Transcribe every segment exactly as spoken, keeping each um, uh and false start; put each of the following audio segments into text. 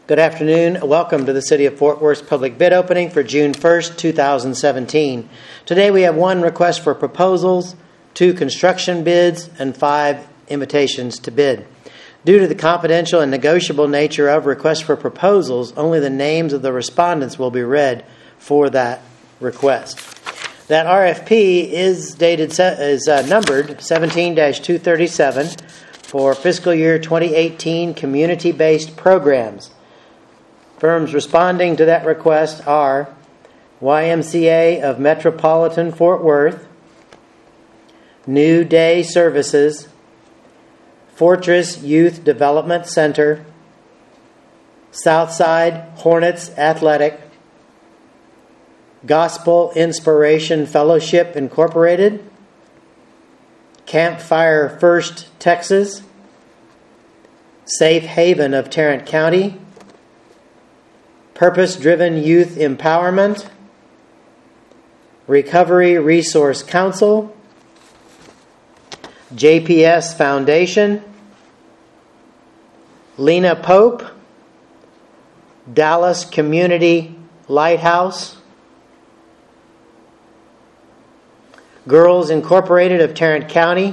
Good afternoon. Welcome to the City of Fort Worth's public bid opening for June first, two thousand seventeen. Today we have one request for proposals, two construction bids, and five invitations to bid. Due to the confidential and negotiable nature of requests for proposals, only the names of the respondents will be read for that request. That R F P is dated is uh, numbered seventeen dash two thirty-seven for fiscal year twenty eighteen community-based programs. Firms responding to that request are Y M C A of Metropolitan Fort Worth, New Day Services, Fortress Youth Development Center, Southside Hornets Athletic, Gospel Inspiration Fellowship Incorporated, Campfire First Texas, Safe Haven of Tarrant County, Purpose-Driven Youth Empowerment, Recovery Resource Council, J P S Foundation, Lena Pope, Dallas Community Lighthouse, Girls Incorporated of Tarrant County,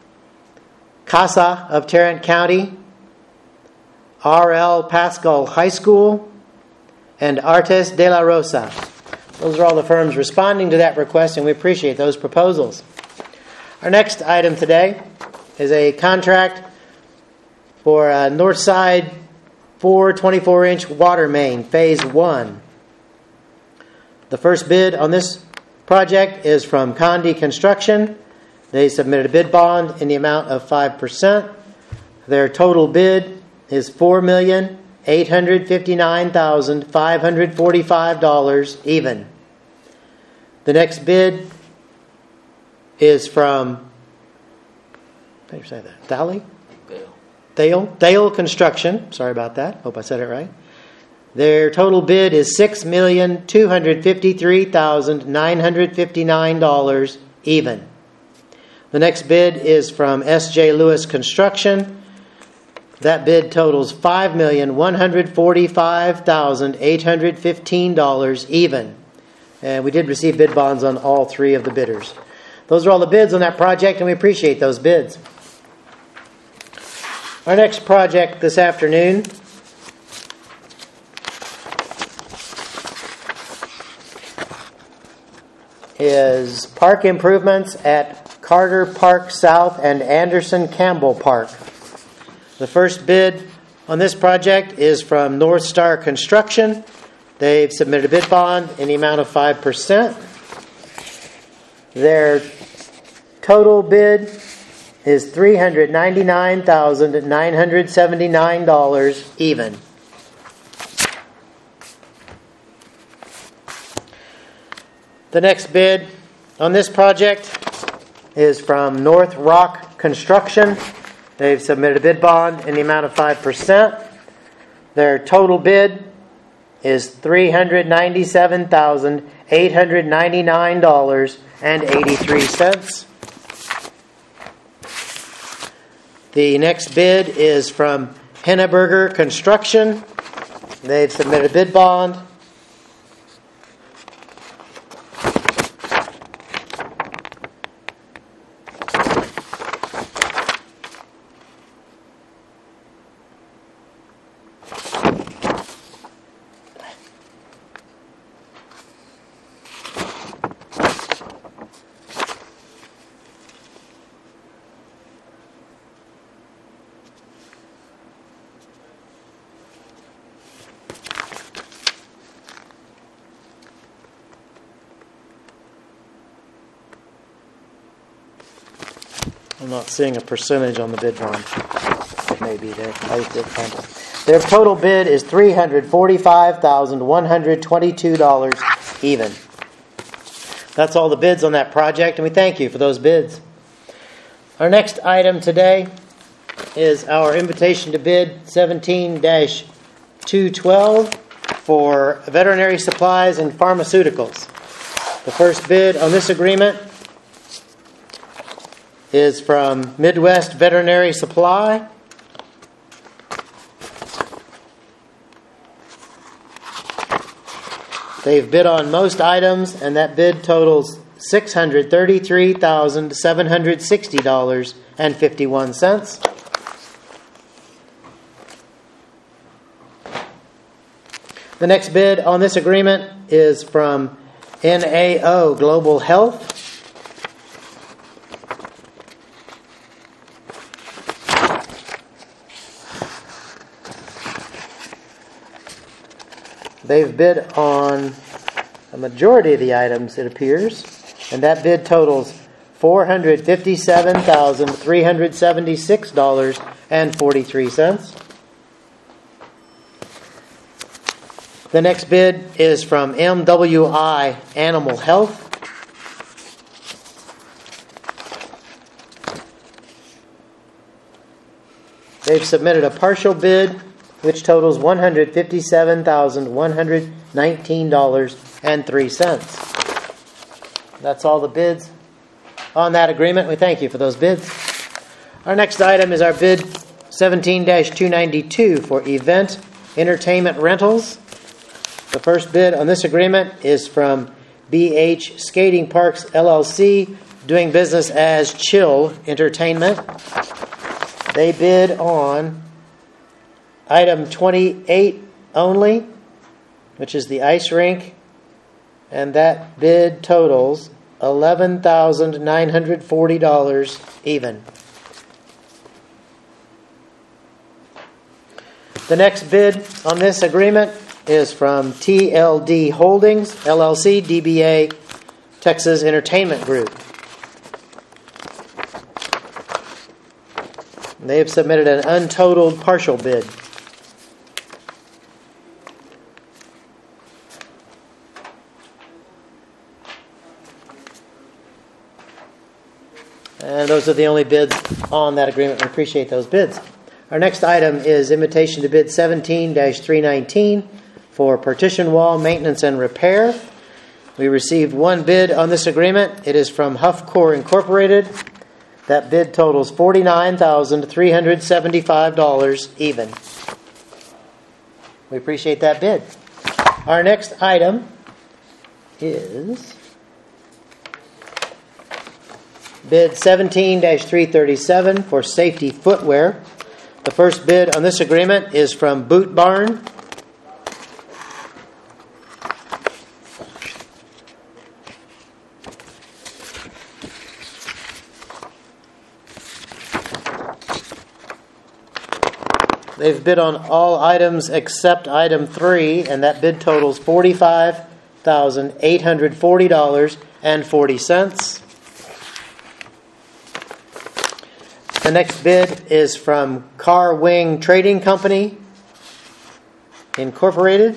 CASA of Tarrant County, R L Pascal High School, and Artes de la Rosa. Those are all the firms responding to that request, and we appreciate those proposals. Our next item today is a contract for a Northside four twenty-four inch water main, Phase one. The first bid on this project is from Condi Construction. They submitted a bid bond in the amount of five percent. Their total bid is four million eight hundred fifty-nine thousand five hundred forty-five dollars even. The next bid is from, how do you say that? Thale? Dale. Dale. Dale Construction. Sorry about that. Hope I said it right. Their total bid is six million two hundred fifty-three thousand nine hundred fifty-nine dollars even. The next bid is from S J Lewis Construction. That bid totals five million one hundred forty-five thousand eight hundred fifteen dollars even. And we did receive bid bonds on all three of the bidders. Those are all the bids on that project, and we appreciate those bids. Our next project this afternoon is park improvements at Carter Park South and Anderson Campbell Park. The first bid on this project is from North Star Construction. They've submitted a bid bond in the amount of five percent. Their total bid is three hundred ninety-nine thousand nine hundred seventy-nine dollars even. The next bid on this project is from North Rock Construction. They've submitted a bid bond in the amount of five percent. Their total bid is three hundred ninety-seven thousand eight hundred ninety-nine dollars and eighty-three cents. The next bid is from Henneberger Construction. They've submitted a bid bond I'm not seeing a percentage on the bid bond. It may be there. I did find it. Their total bid is three hundred forty-five thousand one hundred twenty-two dollars even. That's all the bids on that project, and we thank you for those bids. Our next item today is our invitation to bid seventeen dash two twelve for veterinary supplies and pharmaceuticals. The first bid on this agreement is from Midwest Veterinary Supply. They've bid on most items, and that bid totals six hundred thirty-three thousand seven hundred sixty dollars and fifty-one cents. The next bid on this agreement is from N A O Global Health. They've bid on a majority of the items, it appears, and that bid totals four hundred fifty-seven thousand three hundred seventy-six dollars and forty-three cents. The next bid is from M W I Animal Health. They've submitted a partial bid, which totals one hundred fifty-seven thousand one hundred nineteen dollars and three cents. That's all the bids on that agreement. We thank you for those bids. Our next item is our bid seventeen dash two ninety-two for event entertainment rentals. The first bid on this agreement is from B H Skating Parks L L C, doing business as Chill Entertainment. They bid on item twenty-eight only, which is the ice rink, and that bid totals eleven thousand nine hundred forty dollars even. The next bid on this agreement is from T L D Holdings, L L C, D B A, Texas Entertainment Group. They have submitted an untotaled partial bid. And those are the only bids on that agreement. We appreciate those bids. Our next item is invitation to bid seventeen dash three nineteen for partition wall maintenance and repair. We received one bid on this agreement. It is from Huffcore Incorporated. That bid totals forty-nine thousand three hundred seventy-five dollars even. We appreciate that bid. Our next item is bid seventeen dash three thirty-seven for safety footwear. The first bid on this agreement is from Boot Barn. They've bid on all items except item three, and that bid totals forty-five thousand eight hundred forty dollars and forty cents. The next bid is from Car Wing Trading Company, Incorporated.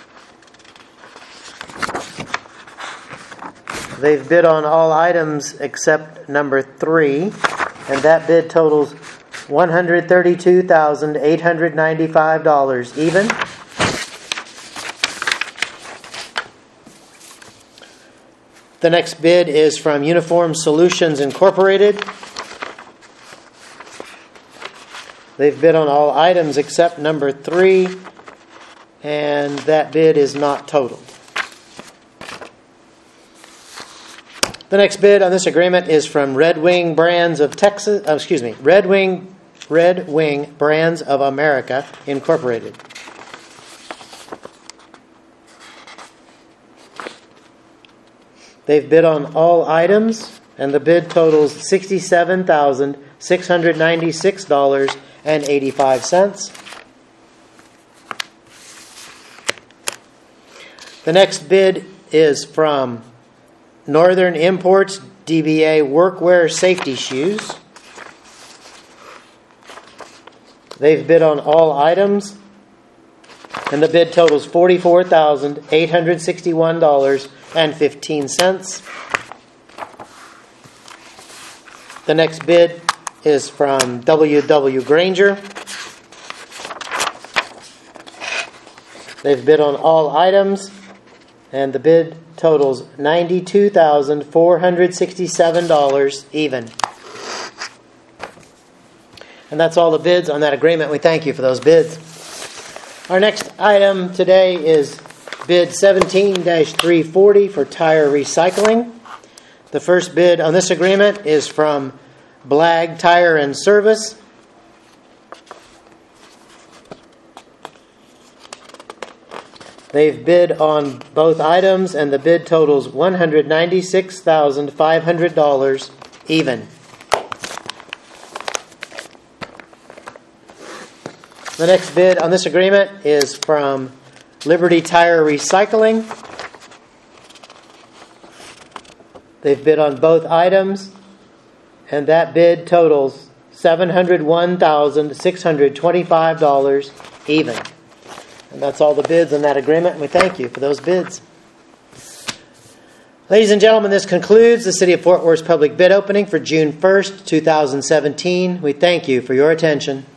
They've bid on all items except number three, and that bid totals one hundred thirty-two thousand eight hundred ninety-five dollars even. The next bid is from Uniform Solutions Incorporated. They've bid on all items except number three, and that bid is not totaled. The next bid on this agreement is from Red Wing Brands of Texas. Oh, excuse me, Red Wing Red Wing Brands of America Incorporated. They've bid on all items, and the bid totals sixty-seven thousand six hundred ninety-six dollars and eighty-five cents. The next bid is from Northern Imports D B A Workwear Safety Shoes. They've bid on all items, and the bid totals forty-four thousand eight hundred sixty-one dollars and fifteen cents. The next bid is from W W Granger. They've bid on all items, and the bid totals ninety-two thousand four hundred sixty-seven dollars even. And that's all the bids on that agreement. We thank you for those bids. Our next item today is bid seventeen dash three forty for tire recycling. The first bid on this agreement is from Blag Tire and Service. They've bid on both items, and the bid totals one hundred ninety-six thousand five hundred dollars even. The next bid on this agreement is from Liberty Tire Recycling. They've bid on both items, and that bid totals seven hundred one thousand six hundred twenty-five dollars even. And that's all the bids on that agreement, and we thank you for those bids. Ladies and gentlemen, this concludes the City of Fort Worth's public bid opening for June first, two thousand seventeen. We thank you for your attention.